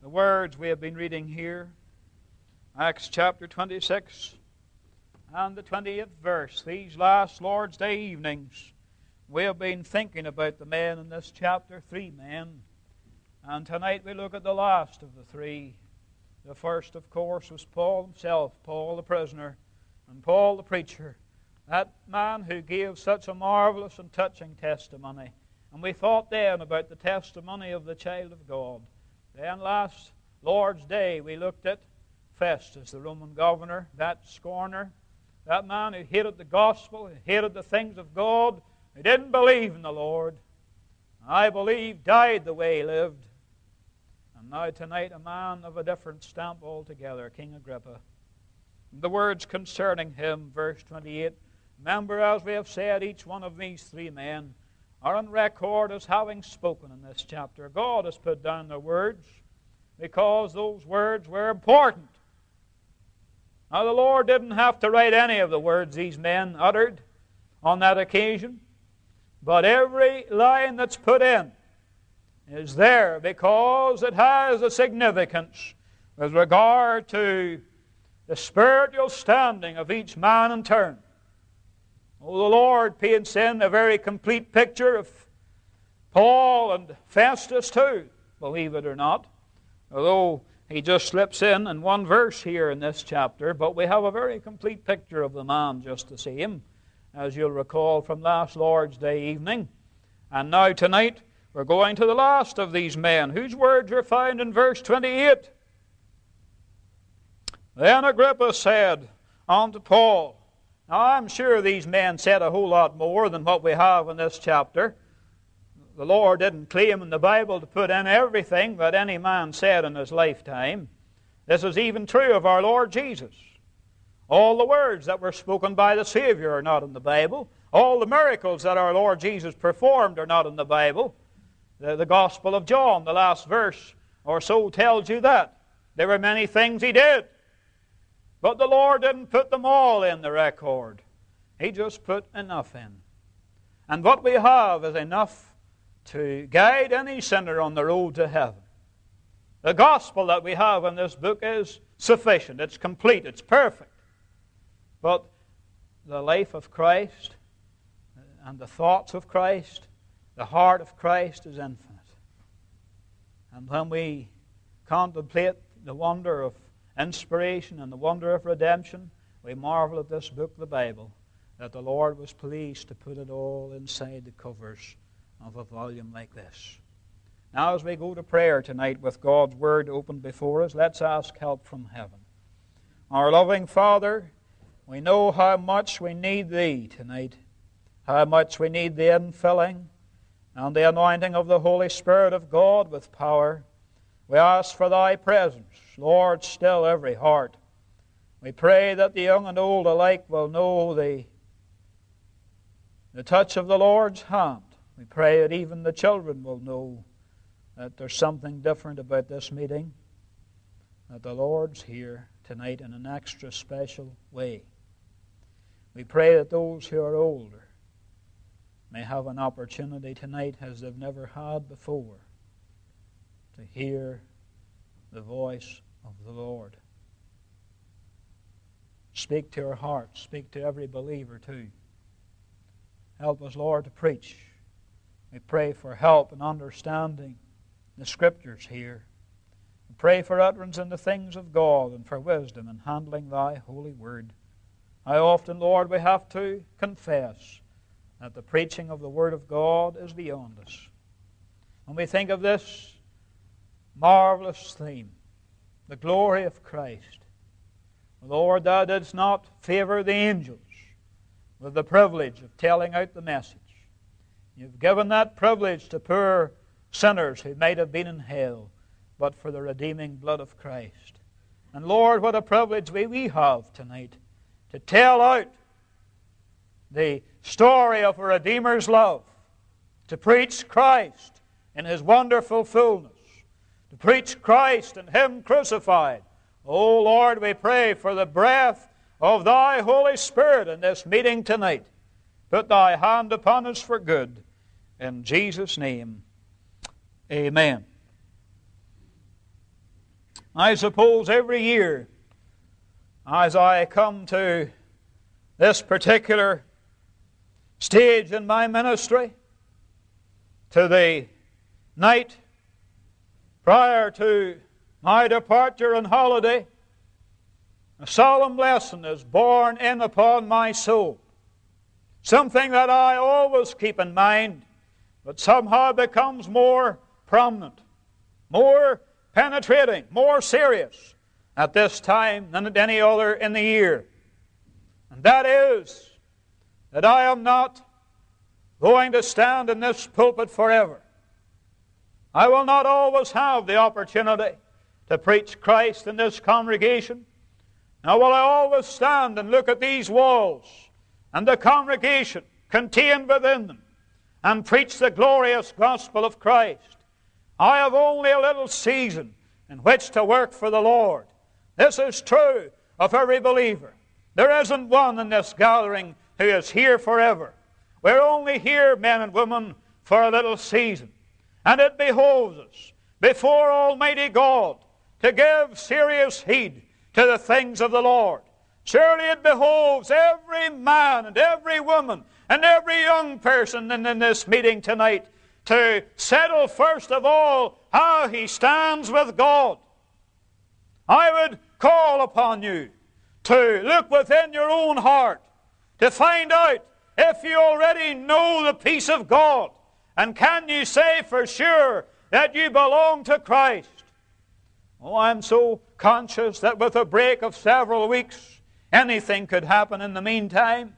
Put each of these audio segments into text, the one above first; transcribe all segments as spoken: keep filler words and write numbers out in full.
the words we have been reading here, Acts chapter twenty-six and the twentieth verse. These last Lord's Day evenings, we have been thinking about the men in this chapter, three men. And tonight we look at the last of the three. The first, of course, was Paul himself, Paul the prisoner, and Paul the preacher, that man who gave such a marvelous and touching testimony. And we thought then about the testimony of the child of God. Then last Lord's Day we looked at Festus, the Roman governor, that scorner, that man who hated the gospel, who hated the things of God, who didn't believe in the Lord. I believe died the way he lived. And now tonight a man of a different stamp altogether, King Agrippa. The words concerning him, verse twenty-eight. Remember, as we have said, each one of these three men are on record as having spoken in this chapter. God has put down their words because those words were important. Now the Lord didn't have to write any of the words these men uttered on that occasion, but every line that's put in is there because it has a significance with regard to the spiritual standing of each man in turn. Oh, the Lord paints in a very complete picture of Paul and Festus too, believe it or not, although he just slips in in one verse here in this chapter, but we have a very complete picture of the man just the same, as you'll recall from last Lord's Day evening. And now tonight we're going to the last of these men, whose words are found in verse twenty-eight. Then Agrippa said unto Paul. Now I'm sure these men said a whole lot more than what we have in this chapter. The Lord didn't claim in the Bible to put in everything that any man said in his lifetime. This is even true of our Lord Jesus. All the words that were spoken by the Savior are not in the Bible. All the miracles that our Lord Jesus performed are not in the Bible. The, the Gospel of John, the last verse or so, tells you that. There were many things He did, but the Lord didn't put them all in the record. He just put enough in. And what we have is enough to guide any sinner on the road to heaven. The gospel that we have in this book is sufficient. It's complete. It's perfect. But the life of Christ and the thoughts of Christ, the heart of Christ is infinite. And when we contemplate the wonder of inspiration and the wonder of redemption, we marvel at this book, the Bible, that the Lord was pleased to put it all inside the covers of a volume like this. Now as we go to prayer tonight with God's Word open before us, let's ask help from heaven. Our loving Father, we know how much we need Thee tonight, how much we need the infilling and the anointing of the Holy Spirit of God with power. We ask for Thy presence, Lord, still every heart. We pray that the young and old alike will know the, the touch of the Lord's hand. We pray that even the children will know that there's something different about this meeting, that the Lord's here tonight in an extra special way. We pray that those who are older may have an opportunity tonight as they've never had before to hear the voice of the Lord. Speak to our hearts. Speak to every believer too. Help us, Lord, to preach. We pray for help in understanding the Scriptures here. We pray for utterance in the things of God and for wisdom in handling Thy holy word. How often, Lord, we have to confess that the preaching of the Word of God is beyond us. When we think of this marvelous theme, the glory of Christ, Lord, Thou didst not favor the angels with the privilege of telling out the message. You've given that privilege to poor sinners who might have been in hell, but for the redeeming blood of Christ. And Lord, what a privilege we, we have tonight to tell out the story of a Redeemer's love, to preach Christ in His wonderful fullness, to preach Christ and Him crucified. Oh Lord, we pray for the breath of Thy Holy Spirit in this meeting tonight. Put Thy hand upon us for good. In Jesus' name, amen. I suppose every year, as I come to this particular stage in my ministry, to the night prior to my departure on holiday, a solemn lesson is borne in upon my soul. Something that I always keep in mind, but somehow becomes more prominent, more penetrating, more serious at this time than at any other in the year. And that is that I am not going to stand in this pulpit forever. I will not always have the opportunity to preach Christ in this congregation. Now will I always stand and look at these walls and the congregation contained within them and preach the glorious gospel of Christ. I have only a little season in which to work for the Lord. This is true of every believer. There isn't one in this gathering who is here forever. We're only here, men and women, for a little season. And it behoves us before Almighty God to give serious heed to the things of the Lord. Surely it behoves every man and every woman and every young person in, in this meeting tonight to settle first of all how he stands with God. I would call upon you to look within your own heart to find out if you already know the peace of God, and can you say for sure that you belong to Christ. Oh, I'm so conscious that with a break of several weeks, anything could happen in the meantime.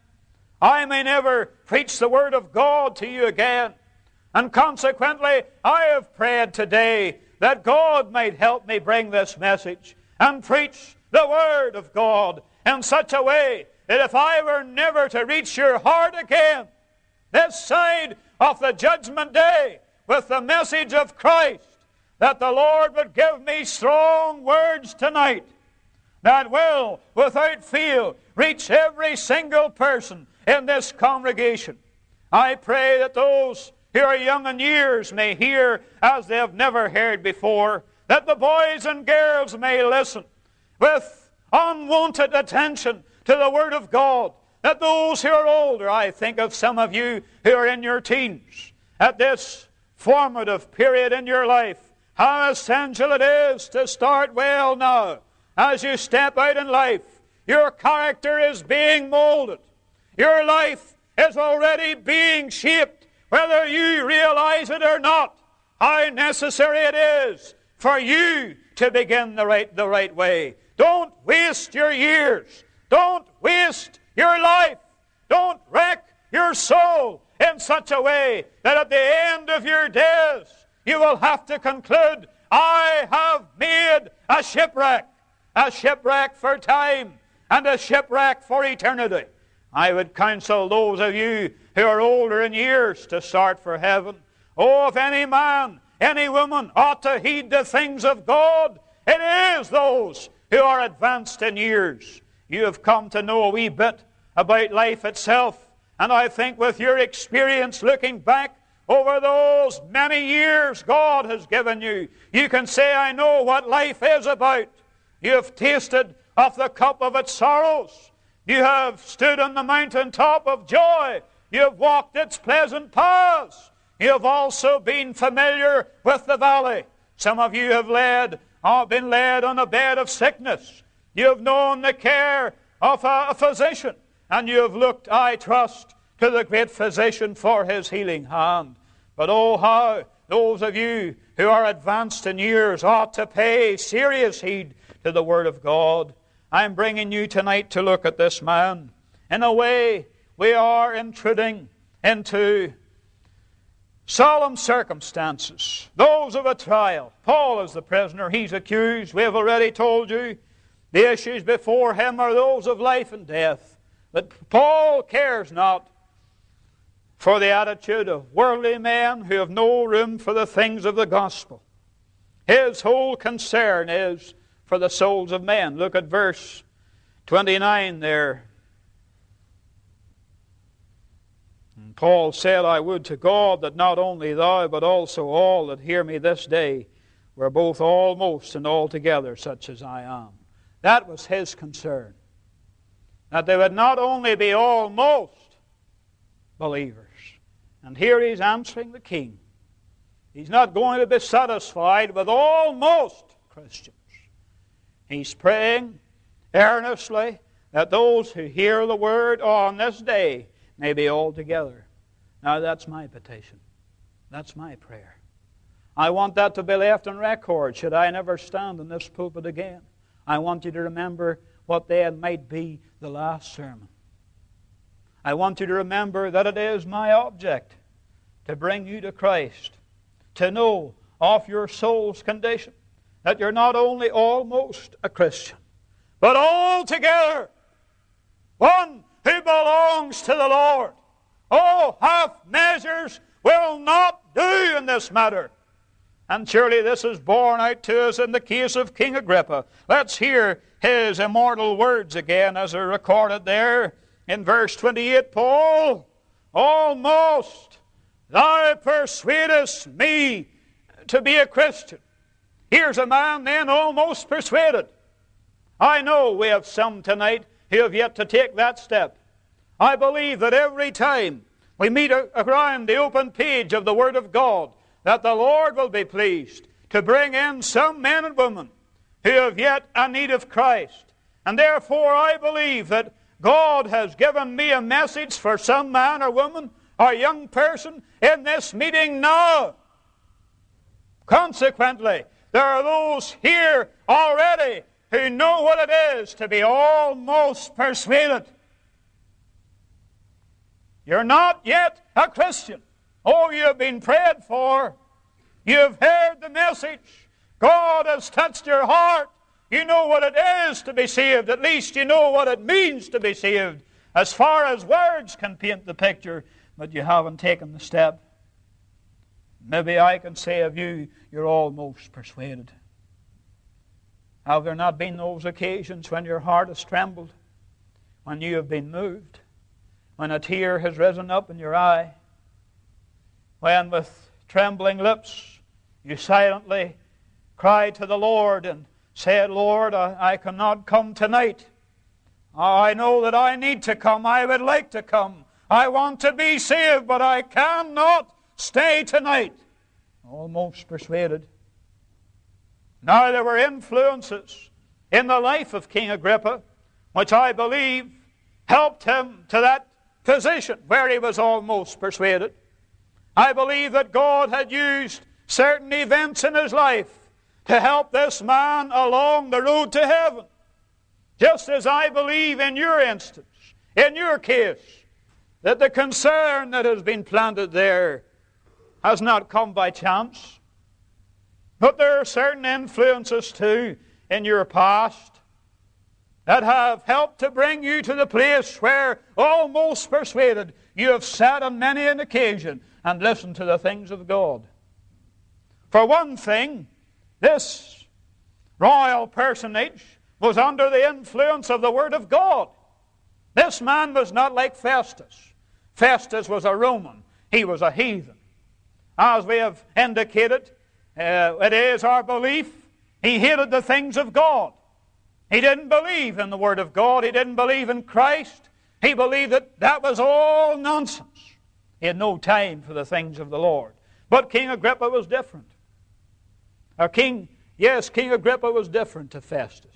I may never preach the Word of God to you again. And consequently, I have prayed today that God might help me bring this message and preach the Word of God in such a way that if I were never to reach your heart again, this side of the judgment day, with the message of Christ, that the Lord would give me strong words tonight that will, without fail, reach every single person in this congregation. I pray that those who are young in years may hear as they have never heard before, that the boys and girls may listen with unwonted attention to the Word of God, that those who are older, I think of some of you who are in your teens, at this formative period in your life, how essential it is to start well now. As you step out in life, your character is being molded. Your life is already being shaped, whether you realize it or not, how necessary it is for you to begin the right, the right way. Don't waste your years. Don't waste your life. Don't wreck your soul in such a way that at the end of your days you will have to conclude, I have made a shipwreck. A shipwreck for time and a shipwreck for eternity. I would counsel those of you who are older in years to start for heaven. Oh, if any man, any woman ought to heed the things of God, it is those who are advanced in years. You have come to know a wee bit about life itself, and I think with your experience looking back over those many years God has given you, you can say, I know what life is about. You have tasted of the cup of its sorrows. You have stood on the mountaintop of joy. You have walked its pleasant paths. You have also been familiar with the valley. Some of you have led, or been led on a bed of sickness. You have known the care of a, a physician, and you have looked, I trust, to the great physician for his healing hand. But oh, how those of you who are advanced in years ought to pay serious heed to the Word of God. I'm bringing you tonight to look at this man. In a way, we are intruding into solemn circumstances, those of a trial. Paul is the prisoner. He's accused. We have already told you the issues before him are those of life and death. But Paul cares not for the attitude of worldly men who have no room for the things of the gospel. His whole concern is for the souls of men. Look at verse twenty-nine there. And Paul said, I would to God that not only thou, but also all that hear me this day were both almost and altogether such as I am. That was his concern. That they would not only be almost believers. And here he's answering the king. He's not going to be satisfied with almost Christians. He's praying earnestly that those who hear the word on this day may be all together. Now that's my petition. That's my prayer. I want that to be left on record should I never stand in this pulpit again. I want you to remember what then might be the last sermon. I want you to remember that it is my object to bring you to Christ, to know of your soul's condition, that you're not only almost a Christian, but altogether one who belongs to the Lord. Oh, half measures will not do in this matter. And surely this is borne out to us in the case of King Agrippa. Let's hear his immortal words again as they're recorded there in verse twenty-eight. Paul, almost thou persuadest me to be a Christian. Here's a man then almost persuaded. I know we have some tonight who have yet to take that step. I believe that every time we meet around the open page of the Word of God, that the Lord will be pleased to bring in some men and women who have yet a need of Christ. And therefore I believe that God has given me a message for some man or woman or young person in this meeting now. Consequently, there are those here already who know what it is to be almost persuaded. You're not yet a Christian. Oh, you have been prayed for. You have heard the message. God has touched your heart. You know what it is to be saved. At least you know what it means to be saved, as far as words can paint the picture, but you haven't taken the step. Maybe I can say of you, you're almost persuaded. Have there not been those occasions when your heart has trembled, when you have been moved, when a tear has risen up in your eye, when with trembling lips you silently cried to the Lord and said, Lord, I, I cannot come tonight. I know that I need to come. I would like to come. I want to be saved, but I cannot stay tonight. Almost persuaded. Now there were influences in the life of King Agrippa, which I believe helped him to that position where he was almost persuaded. I believe that God had used certain events in his life to help this man along the road to heaven. Just as I believe in your instance, in your case, that the concern that has been planted there has not come by chance. But there are certain influences too in your past that have helped to bring you to the place where, almost persuaded, you have sat on many an occasion and listened to the things of God. For one thing, this royal personage was under the influence of the Word of God. This man was not like Festus. Festus was a Roman. He was a heathen. As we have indicated, uh, it is our belief he hated the things of God. He didn't believe in the Word of God. He didn't believe in Christ. He believed that that was all nonsense. He had no time for the things of the Lord. But King Agrippa was different. Or King, yes, King Agrippa was different to Festus.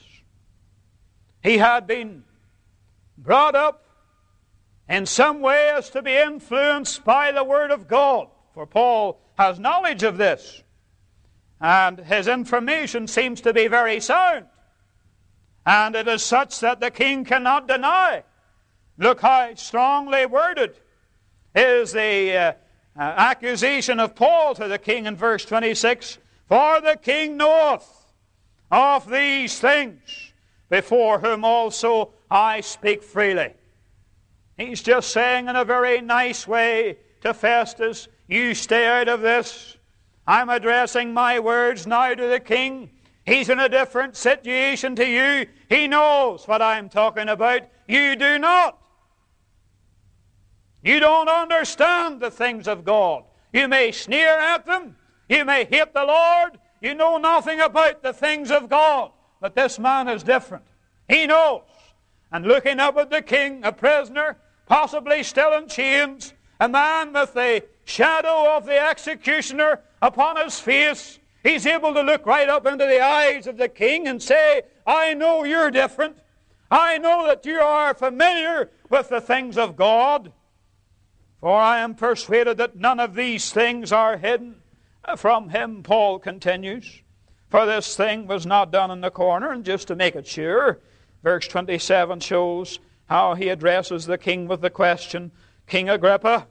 He had been brought up in some way as to be influenced by the Word of God. For Paul has knowledge of this. And his information seems to be very sound. And it is such that the king cannot deny. Look how strongly worded is the uh, uh, accusation of Paul to the king in verse twenty-six. For the king knoweth of these things, before whom also I speak freely. He's just saying in a very nice way to Festus, you stay out of this. I'm addressing my words now to the king. He's in a different situation to you. He knows what I'm talking about. You do not. You don't understand the things of God. You may sneer at them. You may hate the Lord. you know nothing about the things of God. But this man is different. He knows. And looking up at the king, a prisoner, possibly still in chains, a man with the shadow of the executioner upon his face, he's able to look right up into the eyes of the king and say, I know you're different. I know that you are familiar with the things of God. For I am persuaded that none of these things are hidden from him, Paul continues. For this thing was not done in the corner. And just to make it sure, verse twenty-seven shows how he addresses the king with the question, King Agrippa,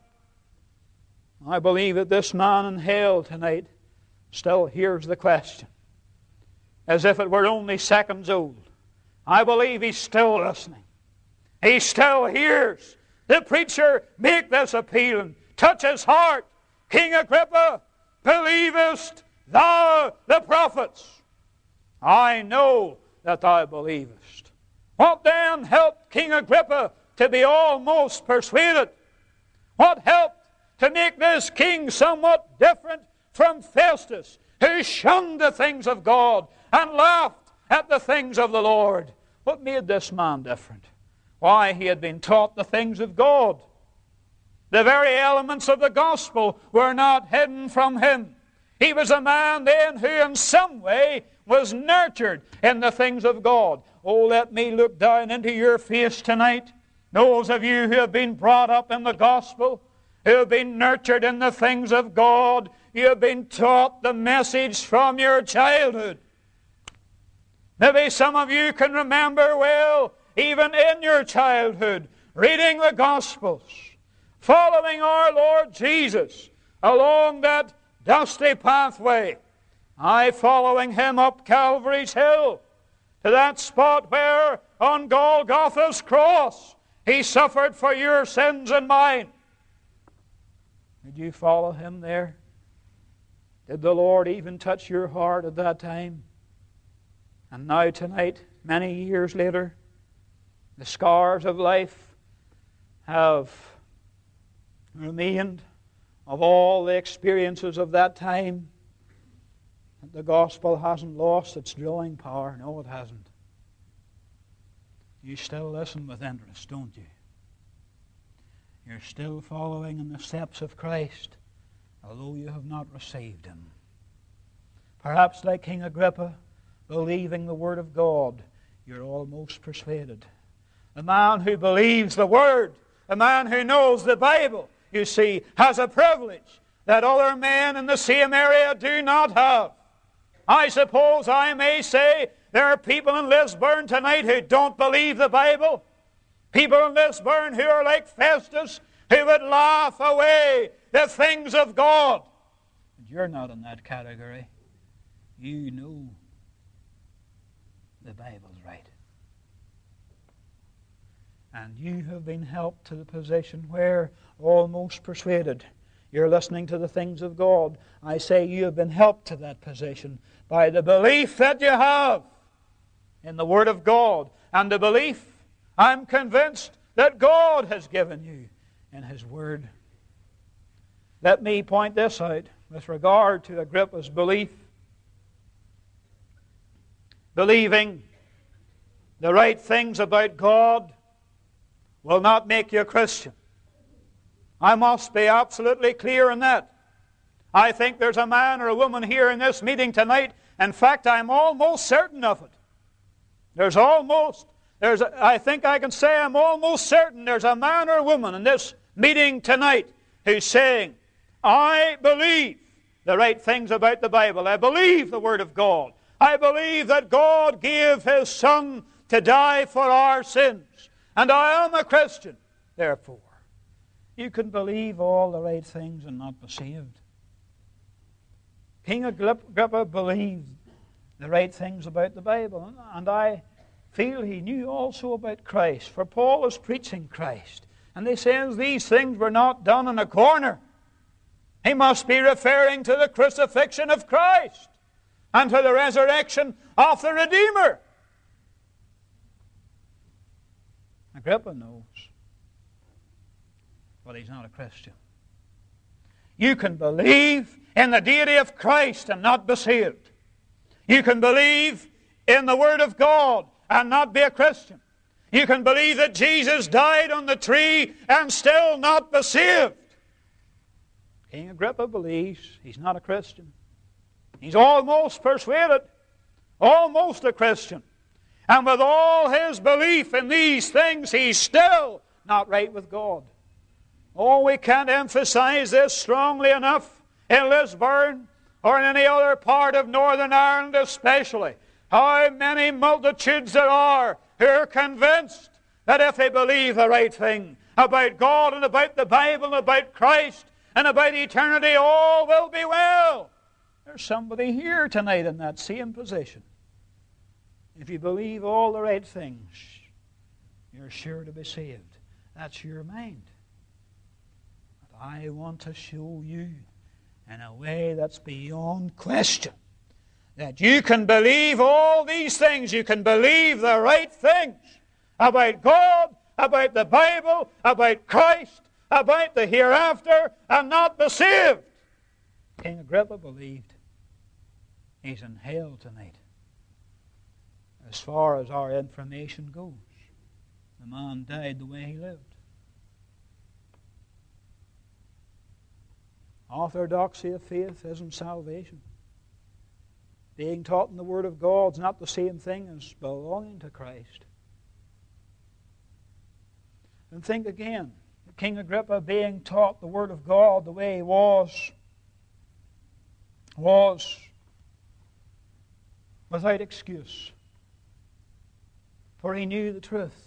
I believe that this man in hell tonight still hears the question, as if it were only seconds old. I believe he's still listening. He still hears the preacher make this appeal and touch his heart. King Agrippa, believest thou the prophets? I know that thou believest. What then helped King Agrippa to be almost persuaded? What helped to make this king somewhat different from Festus, who shunned the things of God and laughed at the things of the Lord? What made this man different? Why, he had been taught the things of God. The very elements of the gospel were not hidden from him. He was a man then who in some way was nurtured in the things of God. Oh, let me look down into your face tonight. Those of you who have been brought up in the gospel, who have been nurtured in the things of God, you have been taught the message from your childhood. Maybe some of you can remember well, even in your childhood, reading the Gospels, following our Lord Jesus along that dusty pathway. I following Him up Calvary's hill to that spot where on Golgotha's cross He suffered for your sins and mine. Did you follow Him there? Did the Lord even touch your heart at that time? And now tonight, many years later, the scars of life have remained of all the experiences of that time. But the gospel hasn't lost its drawing power. No, it hasn't. You still listen with interest, don't you? You're still following in the steps of Christ, although you have not received Him. Perhaps like King Agrippa, believing the Word of God, you're almost persuaded. The man who believes the Word, the man who knows the Bible, you see, has a privilege that other men in the same area do not have. I suppose I may say there are people in Lisburn tonight who don't believe the Bible. People in Lisburn who are like Festus, who would laugh away the things of God. But you're not in that category. You know the Bible's right. And you have been helped to the position where, almost persuaded, you're listening to the things of God. I say you have been helped to that position by the belief that you have in the Word of God, and the belief, I'm convinced, that God has given you in His Word. Let me point this out with regard to Agrippa's belief. Believing the right things about God will not make you a Christian. I must be absolutely clear in that. I think there's a man or a woman here in this meeting tonight. In fact, I'm almost certain of it. There's almost, there's a, I think I can say I'm almost certain there's a man or a woman in this meeting tonight who's saying, I believe the right things about the Bible. I believe the Word of God. I believe that God gave His Son to die for our sins. And I am a Christian. Therefore, you can believe all the right things and not be saved. King Agrippa believed the right things about the Bible. And I feel he knew also about Christ. For Paul is preaching Christ. And he says these things were not done in a corner. He must be referring to the crucifixion of Christ and to the resurrection of the Redeemer. Agrippa knows, but he's not a Christian. You can believe in the deity of Christ and not be saved. You can believe in the Word of God and not be a Christian. You can believe that Jesus died on the tree and still not be saved. King Agrippa believes he's not a Christian. He's almost persuaded, almost a Christian. And with all his belief in these things, he's still not right with God. Oh, we can't emphasize this strongly enough in Lisburn or in any other part of Northern Ireland especially. How many multitudes there are who are convinced that if they believe the right thing about God and about the Bible and about Christ and about eternity, all will be well. There's somebody here tonight in that same position. If you believe all the right things, you're sure to be saved. That's your mind. But I want to show you in a way that's beyond question that you can believe all these things. You can believe the right things about God, about the Bible, about Christ, about the hereafter, and not be saved. King Agrippa believed he's in hell tonight. As far as our information goes, the man died the way he lived. Orthodoxy of faith isn't salvation. Being taught in the Word of God is not the same thing as belonging to Christ. And think again, King Agrippa being taught the Word of God the way he was, was without excuse. For he knew the truth.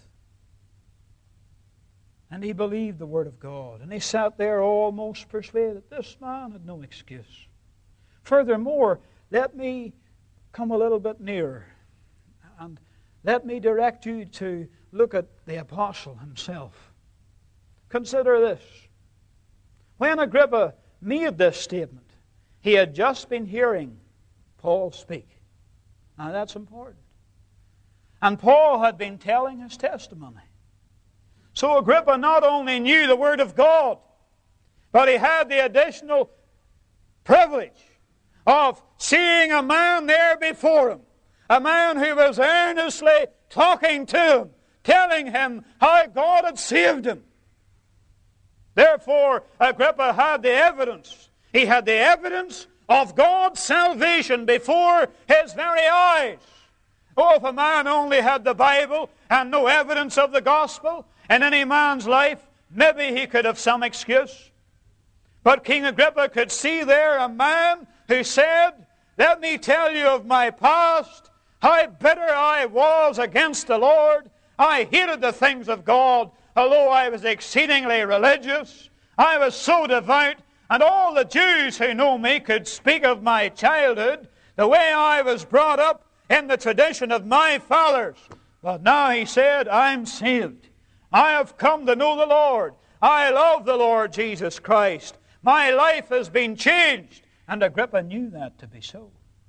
And he believed the Word of God. And he sat there almost persuaded. This man had no excuse. Furthermore, let me come a little bit nearer. And let me direct you to look at the apostle himself. Consider this. When Agrippa made this statement, he had just been hearing Paul speak. Now that's important. And Paul had been telling his testimony. So Agrippa not only knew the Word of God, but he had the additional privilege of seeing a man there before him, a man who was earnestly talking to him, telling him how God had saved him. Therefore, Agrippa had the evidence. He had the evidence of God's salvation before his very eyes. Oh, if a man only had the Bible and no evidence of the gospel in any man's life, maybe he could have some excuse. But King Agrippa could see there a man who said, "Let me tell you of my past, how bitter I was against the Lord. I hated the things of God, although I was exceedingly religious. I was so devout, and all the Jews who know me could speak of my childhood, the way I was brought up in the tradition of my fathers. But now," he said, "I'm saved. I have come to know the Lord. I love the Lord Jesus Christ. My life has been changed." And Agrippa knew that to be so.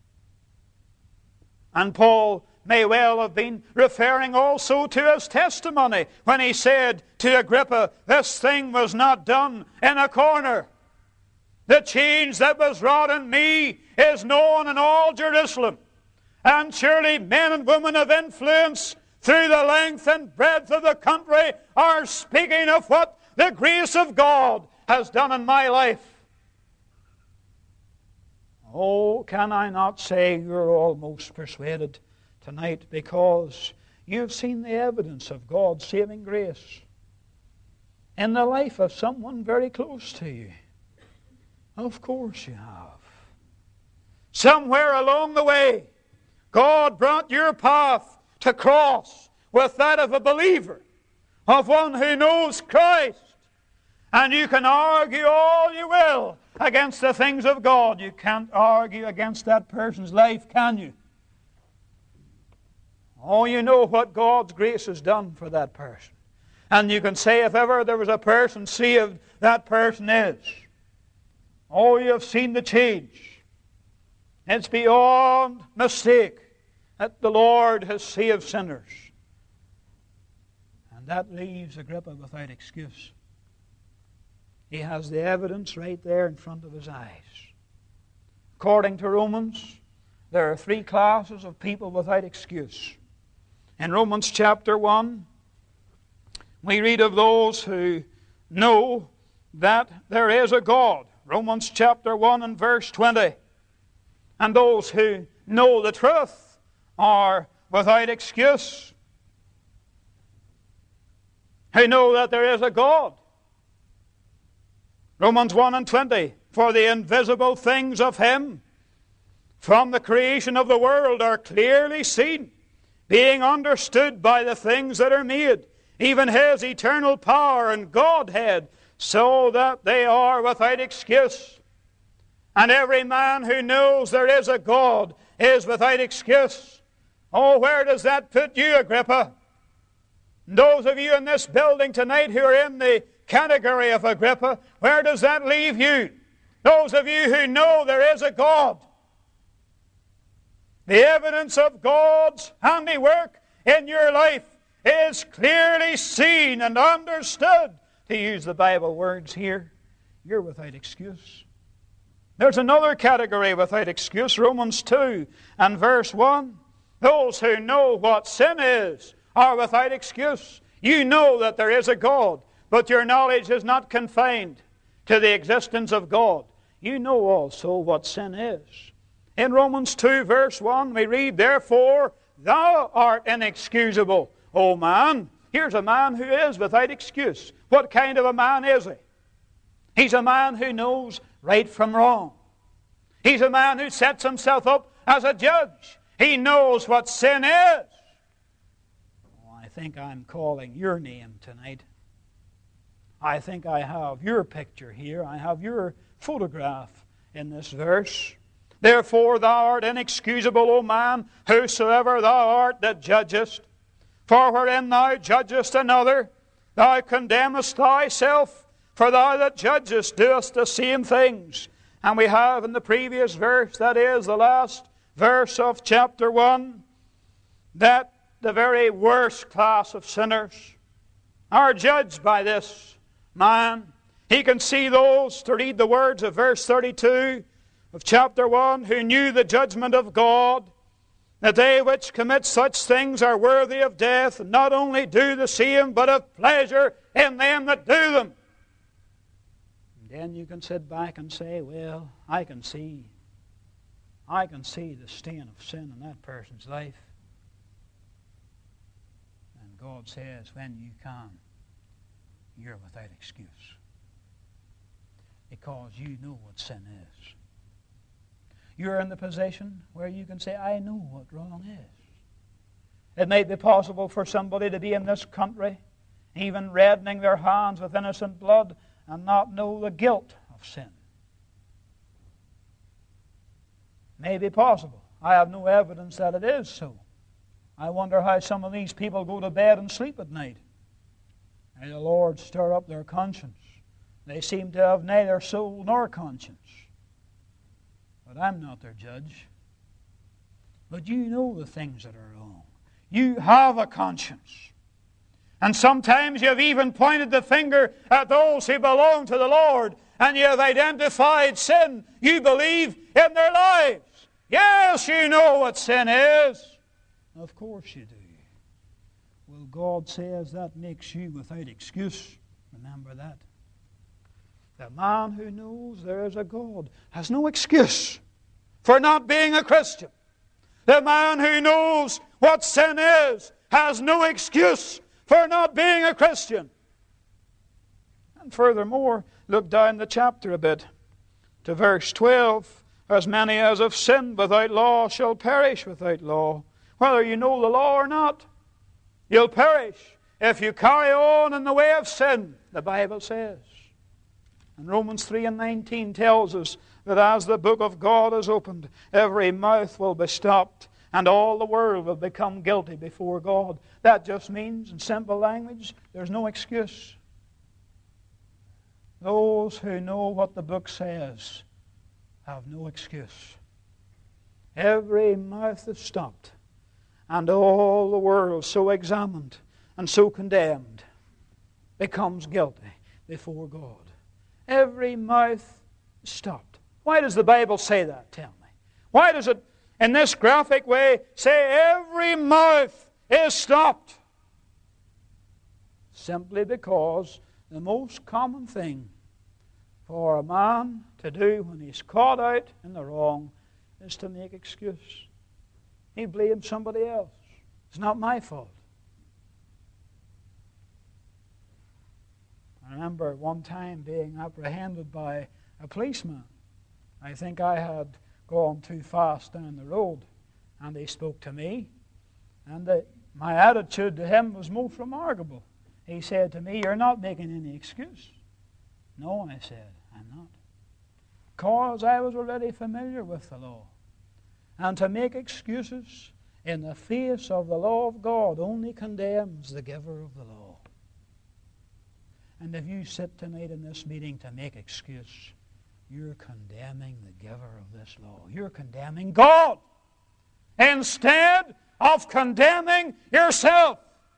And Paul may well have been referring also to his testimony when he said to Agrippa, "This thing was not done in a corner. The change that was wrought in me is known in all Jerusalem. And surely men and women of influence through the length and breadth of the country are speaking of what the grace of God has done in my life." Oh, can I not say you're almost persuaded tonight because you've seen the evidence of God's saving grace in the life of someone very close to you? Of course you have. Somewhere along the way, God brought your path to cross with that of a believer, of one who knows Christ. And you can argue all you will against the things of God. You can't argue against that person's life, can you? Oh, you know what God's grace has done for that person. And you can say if ever there was a person saved, that person is. Oh, you have seen the change. It's beyond mistake that the Lord has saved sinners. And that leaves Agrippa without excuse. He has the evidence right there in front of his eyes. According to Romans, there are three classes of people without excuse. In Romans chapter one, we read of those who know that there is a God. Romans chapter one and verse twenty. And those who know the truth are without excuse. Who know that there is a God. Romans one and twenty. For the invisible things of Him from the creation of the world are clearly seen, being understood by the things that are made, even His eternal power and Godhead, so that they are without excuse. And every man who knows there is a God is without excuse. Oh, where does that put you, Agrippa? And those of you in this building tonight who are in the category of Agrippa, where does that leave you? Those of you who know there is a God. The evidence of God's handiwork in your life is clearly seen and understood. To use the Bible words here, you're without excuse. There's another category without excuse, Romans two and verse one. Those who know what sin is are without excuse. You know that there is a God, but your knowledge is not confined to the existence of God. You know also what sin is. In Romans two verse one we read, Therefore thou art inexcusable, O man. Here's a man who is without excuse. What kind of a man is he? He's a man who knows right from wrong. He's a man who sets himself up as a judge. He knows what sin is. Oh, I think I'm calling your name tonight. I think I have your picture here. I have your photograph in this verse. Therefore thou art inexcusable, O man, whosoever thou art that judgest. For wherein thou judgest another, thou condemnest thyself. For thou that judgest doest the same things. And we have in the previous verse, that is the last verse of chapter one, that the very worst class of sinners are judged by this man. He can see those, to read the words of verse thirty-two of chapter one, who knew the judgment of God, that they which commit such things are worthy of death, and not only do the same, but have pleasure in them that do them. And then you can sit back and say, well, I can see, I can see the stain of sin in that person's life. And God says, when you can, you're without excuse. Because you know what sin is. You're in the position where you can say, I know what wrong is. It may be possible for somebody to be in this country, even reddening their hands with innocent blood, and not know the guilt of sin. May be possible. I have no evidence that it is so. I wonder how some of these people go to bed and sleep at night. May the Lord stir up their conscience. They seem to have neither soul nor conscience. But I'm not their judge. But you know the things that are wrong. You have a conscience. And sometimes you have even pointed the finger at those who belong to the Lord, and you have identified sin you believe in their lives. Yes, you know what sin is. Of course you do. Well, God says that makes you without excuse. Remember that. The man who knows there is a God has no excuse for not being a Christian. The man who knows what sin is has no excuse for not being a Christian. And furthermore, look down the chapter a bit to verse twelve. As many as have sinned without law shall perish without law. Whether you know the law or not, you'll perish if you carry on in the way of sin, the Bible says. And Romans three and nineteen tells us that as the book of God is opened, every mouth will be stopped, and all the world will become guilty before God. That just means, in simple language, there's no excuse. Those who know what the book says have no excuse. Every mouth is stopped, and all the world so examined and so condemned becomes guilty before God. Every mouth is stopped. Why does the Bible say that? Tell me. Why does it in this graphic way, say every mouth is stopped. Simply because the most common thing for a man to do when he's caught out in the wrong is to make excuse. He blames somebody else. It's not my fault. I remember one time being apprehended by a policeman. I think I had gone too fast down the road, and he spoke to me, and the, my attitude to him was most remarkable. He said to me, "You're not making any excuse." "No," I said, "I'm not." Because I was already familiar with the law. And to make excuses in the face of the law of God only condemns the giver of the law. And if you sit tonight in this meeting to make excuse, you're condemning the giver of this law. You're condemning God instead of condemning yourself.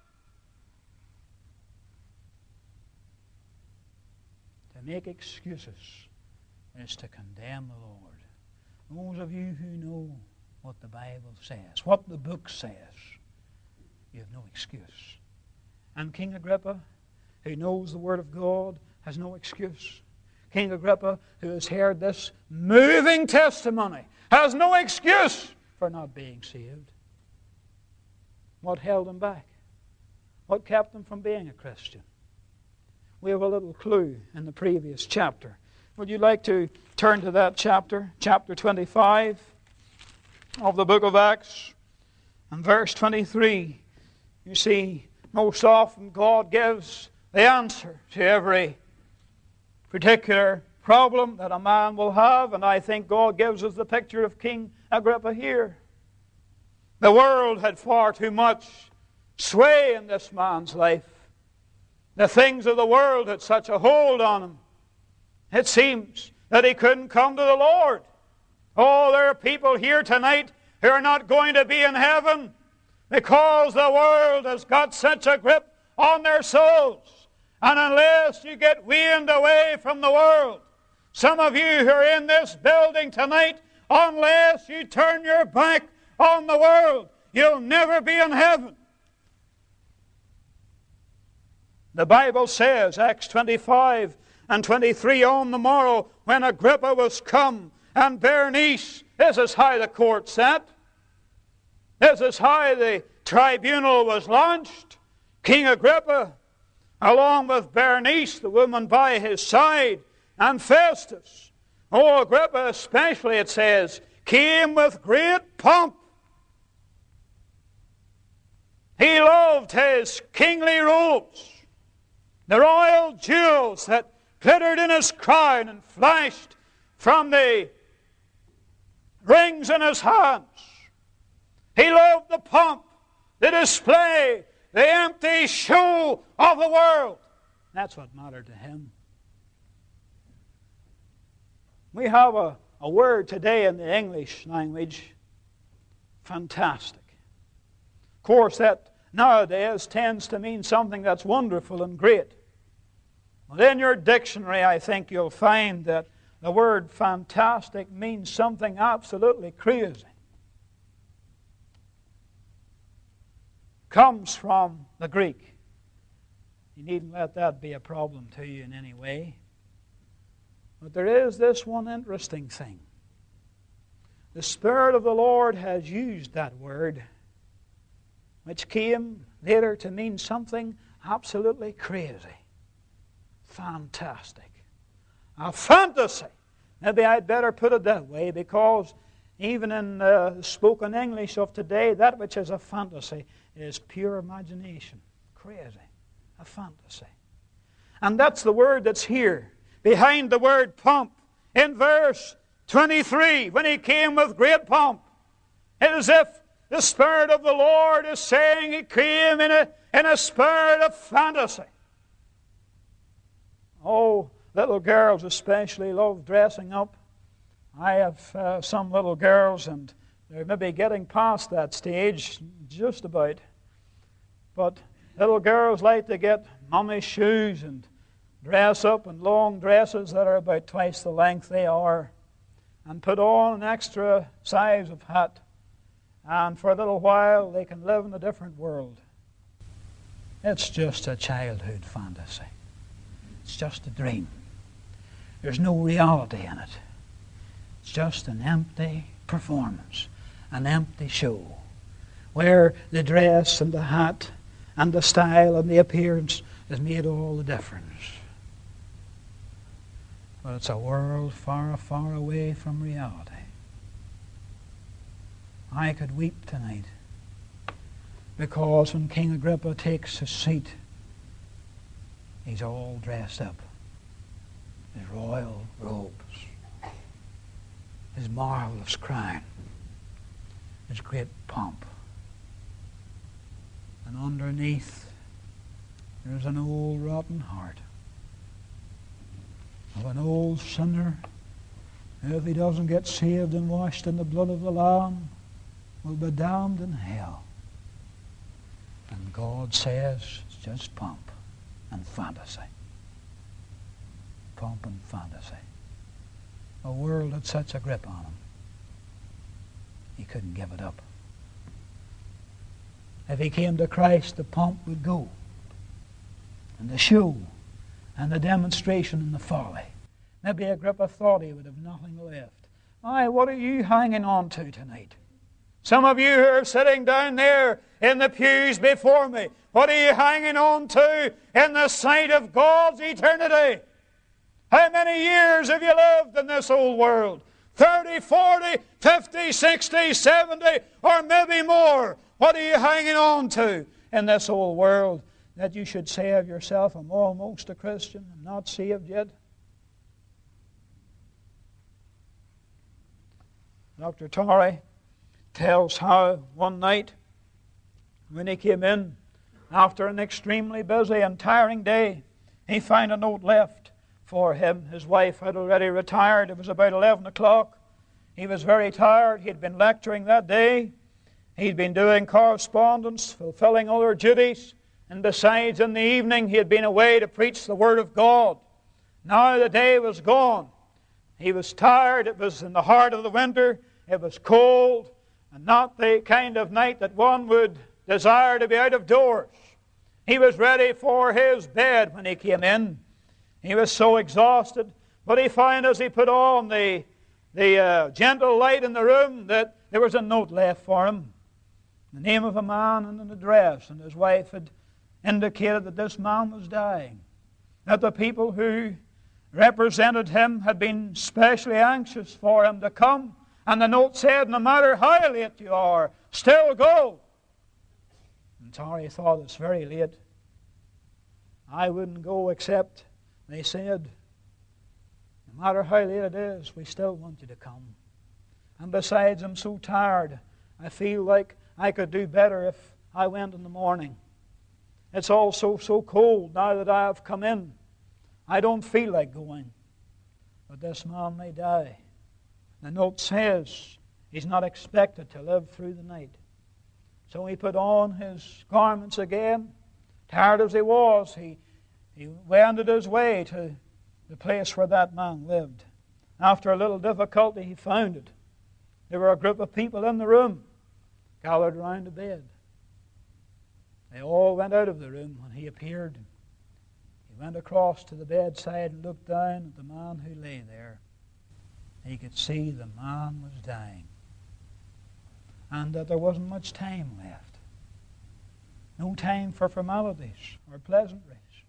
To make excuses is to condemn the Lord. Those of you who know what the Bible says, what the book says, you have no excuse. And King Agrippa, who knows the Word of God, has no excuse. King Agrippa, who has heard this moving testimony, has no excuse for not being saved. What held him back? What kept him from being a Christian? We have a little clue in the previous chapter. Would you like to turn to that chapter, chapter twenty-five of the book of Acts, and verse twenty-three? You see, most often God gives the answer to every particular problem that a man will have, and I think God gives us the picture of King Agrippa here. The world had far too much sway in this man's life. The things of the world had such a hold on him. It seems that he couldn't come to the Lord. Oh, there are people here tonight who are not going to be in heaven because the world has got such a grip on their souls. And unless you get weaned away from the world, some of you who are in this building tonight, unless you turn your back on the world, you'll never be in heaven. The Bible says, Acts twenty-five and twenty-three, on the morrow when Agrippa was come, and Bernice, this is how the court sat. This is how the tribunal was launched. King Agrippa, along with Bernice, the woman by his side, and Festus. Oh, Agrippa especially, it says, came with great pomp. He loved his kingly robes, the royal jewels that glittered in his crown and flashed from the rings in his hands. He loved the pomp, the display, the empty show of the world. That's what mattered to him. We have a, a word today in the English language, fantastic. Of course, that nowadays tends to mean something that's wonderful and great. But in your dictionary, I think you'll find that the word fantastic means something absolutely crazy. Comes from the Greek. You needn't let that be a problem to you in any way. But there is this one interesting thing. The Spirit of the Lord has used that word, which came later to mean something absolutely crazy. Fantastic. A fantasy. Maybe I'd better put it that way, because even in the spoken English of today, that which is a fantasy is pure imagination. Crazy. A fantasy. And that's the word that's here, behind the word pomp. In verse twenty-three, when he came with great pomp, it is as if the Spirit of the Lord is saying he came in a, in a spirit of fantasy. Oh, little girls especially love dressing up. I have uh, some little girls, and they're maybe getting past that stage, just about. But little girls like to get mummy's shoes and dress up in long dresses that are about twice the length they are, and put on an extra size of hat. and for a little while they can live in a different world. It's just a childhood fantasy. It's just a dream. There's no reality in it. It's just an empty performance, an empty show, where the dress and the hat and the style and the appearance has made all the difference. But it's a world far, far away from reality. I could weep tonight, because when King Agrippa takes his seat, he's all dressed up. His royal robes, his marvelous crown, his great pomp. And underneath, there's an old rotten heart of an old sinner who, if he doesn't get saved and washed in the blood of the Lamb, will be damned in hell. And God says it's just pomp and fantasy. Pomp and fantasy. A world had such a grip on him, he couldn't give it up. If he came to Christ, the pomp would go, and the show, and the demonstration, and the folly. Maybe Agrippa thought he would have nothing left. Aye, what are you hanging on to tonight? Some of you who are sitting down there in the pews before me, what are you hanging on to in the sight of God's eternity? How many years have you lived in this old world? thirty, forty, fifty, sixty, seventy, or maybe more. What are you hanging on to in this old world that you should say of yourself, I'm almost a Christian, I'm not saved yet? Doctor Torrey tells how one night when he came in after an extremely busy and tiring day, he found a note left for him. His wife had already retired. It was about eleven o'clock. He was very tired. He had been lecturing that day. He'd been doing correspondence, fulfilling other duties, and besides, in the evening, he had been away to preach the Word of God. Now the day was gone. He was tired. It was in the heart of the winter. It was cold, and not the kind of night that one would desire to be out of doors. He was ready for his bed when he came in. He was so exhausted, but he found as he put on the, the uh, gentle light in the room that there was a note left for him. The name of a man and an address, and his wife had indicated that this man was dying, that the people who represented him had been specially anxious for him to come, and the note said, no matter how late you are, still go. And Torrey thought, it's very late. I wouldn't go, except they said, no matter how late it is, we still want you to come. And besides, I'm so tired, I feel like I could do better if I went in the morning. It's also so cold now that I have come in. I don't feel like going. But this man may die. The note says he's not expected to live through the night. So he put on his garments again. Tired as he was, he, he wended his way to the place where that man lived. After a little difficulty, he found it. There were a group of people in the room, gathered round the bed. They all went out of the room when he appeared. He went across to the bedside and looked down at the man who lay there. He could see the man was dying, and that there wasn't much time left. No time for formalities or pleasantries.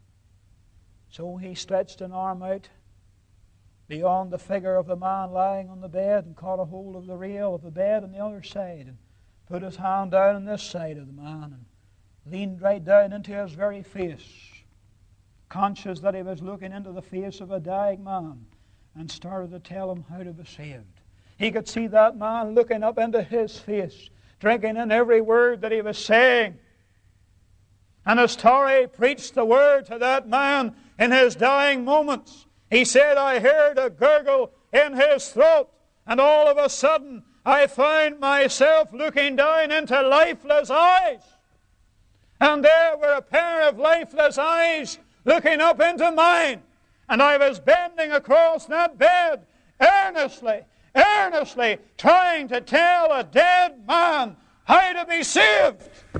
So he stretched an arm out beyond the figure of the man lying on the bed and caught a hold of the rail of the bed on the other side and put his hand down on this side of the man and leaned right down into his very face, conscious that he was looking into the face of a dying man, and started to tell him how to be saved. He could see that man looking up into his face, drinking in every word that he was saying. And as Torrey preached the word to that man in his dying moments, he said, I heard a gurgle in his throat, and all of a sudden I found myself looking down into lifeless eyes. And there were a pair of lifeless eyes looking up into mine. And I was bending across that bed, earnestly, earnestly trying to tell a dead man how to be saved. It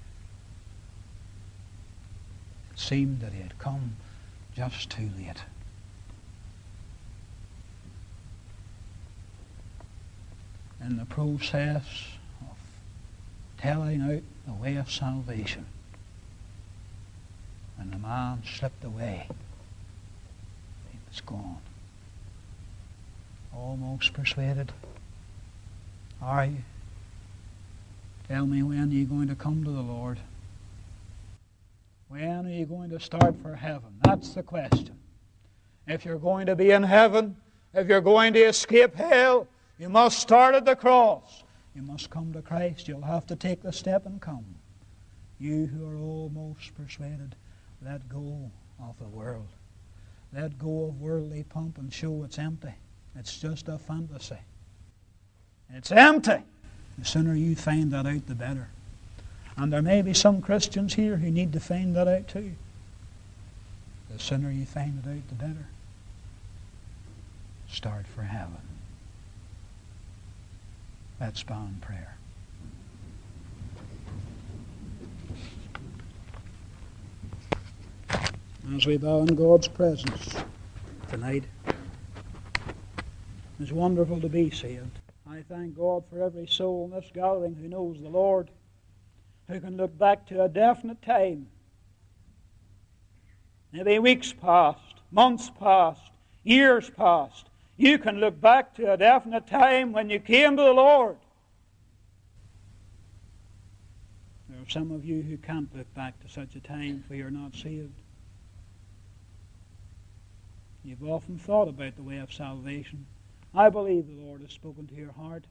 seemed that he had come just too late. In the process of telling out the way of salvation, and the man slipped away, he was gone. Almost persuaded. Are you? Tell me, when are you going to come to the Lord? When are you going to start for heaven? That's the question. If you're going to be in heaven, if you're going to escape hell, you must start at the cross. You must come to Christ. You'll have to take the step and come. You who are almost persuaded, let go of the world. Let go of worldly pomp and show. It's empty. It's just a fantasy. It's empty. The sooner you find that out, the better. And there may be some Christians here who need to find that out too. The sooner you find it out, the better. Start for heaven. Let's bow in prayer. As we bow in God's presence tonight, it's wonderful to be saved. I thank God for every soul in this gathering who knows the Lord, who can look back to a definite time. Maybe weeks past, months past, years past. You can look back to a definite time when you came to the Lord. There are some of you who can't look back to such a time, for you're not saved. You've often thought about the way of salvation. I believe the Lord has spoken to your heart.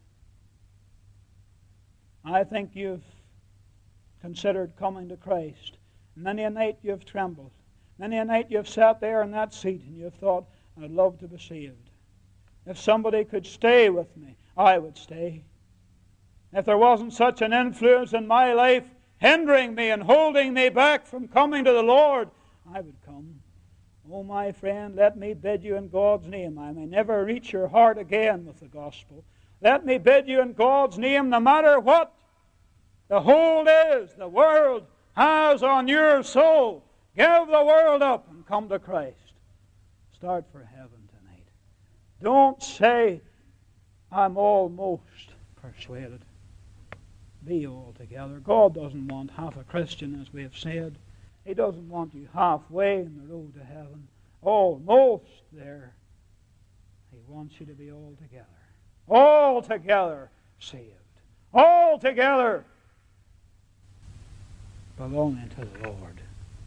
I think you've considered coming to Christ. Many a night you've trembled. Many a night you've sat there in that seat and you've thought, I'd love to be saved. If somebody could stay with me, I would stay. If there wasn't such an influence in my life hindering me and holding me back from coming to the Lord, I would come. Oh, my friend, let me bid you in God's name. I may never reach your heart again with the gospel. Let me bid you in God's name, no matter what the hold is the world has on your soul, give the world up and come to Christ. Start for heaven tonight. Don't say, I'm almost persuaded. Be altogether. God doesn't want half a Christian, as we have said. He doesn't want you halfway in the road to heaven, almost there. He wants you to be altogether. Altogether saved. Altogether belonging to the Lord.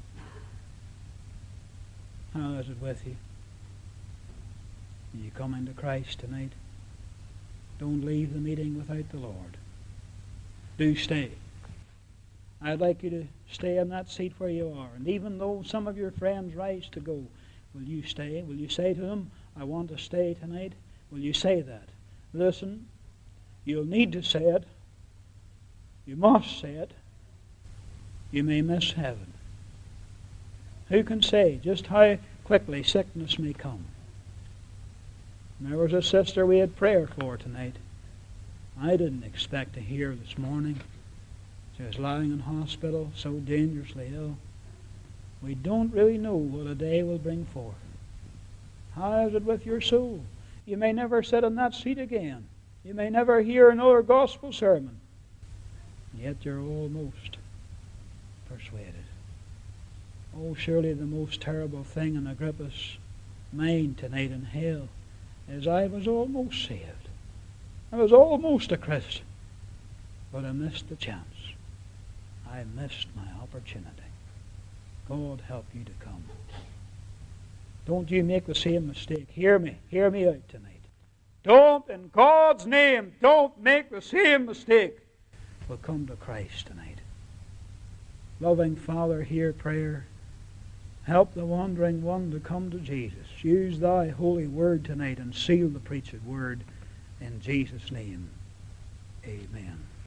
How is it with you? Are you coming to Christ tonight? Don't leave the meeting without the Lord. Do stay. I'd like you to stay in that seat where you are. And even though some of your friends rise to go, will you stay? Will you say to them, I want to stay tonight? Will you say that? Listen, you'll need to say it. You must say it. You may miss heaven. Who can say just how quickly sickness may come? And there was a sister we had prayer for tonight. I didn't expect to hear this morning. She was lying in hospital, so dangerously ill. We don't really know what a day will bring forth. How is it with your soul? You may never sit in that seat again. You may never hear another gospel sermon. Yet you're almost persuaded. Oh, surely the most terrible thing in Agrippa's mind tonight in hell is I was almost saved. I was almost a Christian, but I missed the chance. I missed my opportunity. God help you to come. Don't you make the same mistake. Hear me. Hear me out tonight. Don't, in God's name, don't make the same mistake. We'll come to Christ tonight. Loving Father, hear prayer. Help the wandering one to come to Jesus. Use thy holy word tonight and seal the preached word in Jesus' name. Amen.